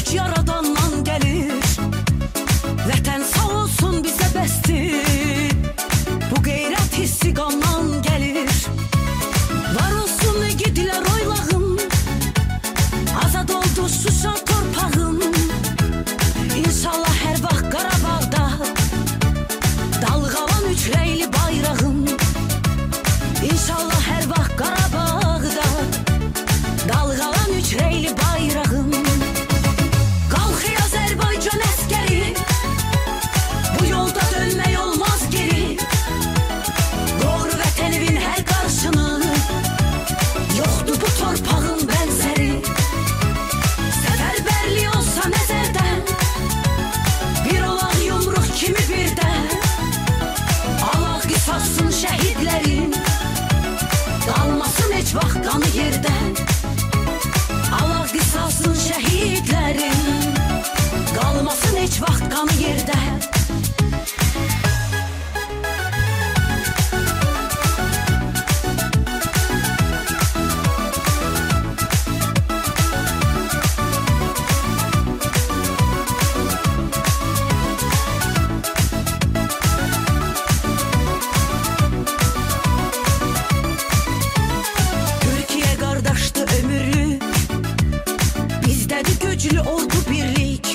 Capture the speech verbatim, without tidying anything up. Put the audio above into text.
güc yaradandan gelir. Vətən sağ olsun bizə bəsdir. Bu qeyrət hissi qandan gəlir. Var olsun igidlər oylağım, azad oldu Şuşa torpağım. İnşallah hər vaxt Qarabağda dalğalan üç rəyli bayrağım. İnşallah hər vaxt Qarabağda dalğalan üç rəyli bayrağım. Qalxır Azərbaycan əskəri, bu yolda dönmək olmaz geri. Qoru vətənivin hər qarşını, yoxdur bu torpağın bənzəri. Səfərbərlik olsa nəzərdən, bir olaq yumruq kimi birdən. Allah qisasın şəhidlərin, qalmasın heç vaxt qanı yerdən. Allah qisasın şəhidlərin, qalmasın heç vaxt qanı yerdən. Türkiyə qardaşdı ömürlük, bizdədir güclü oldu birlik.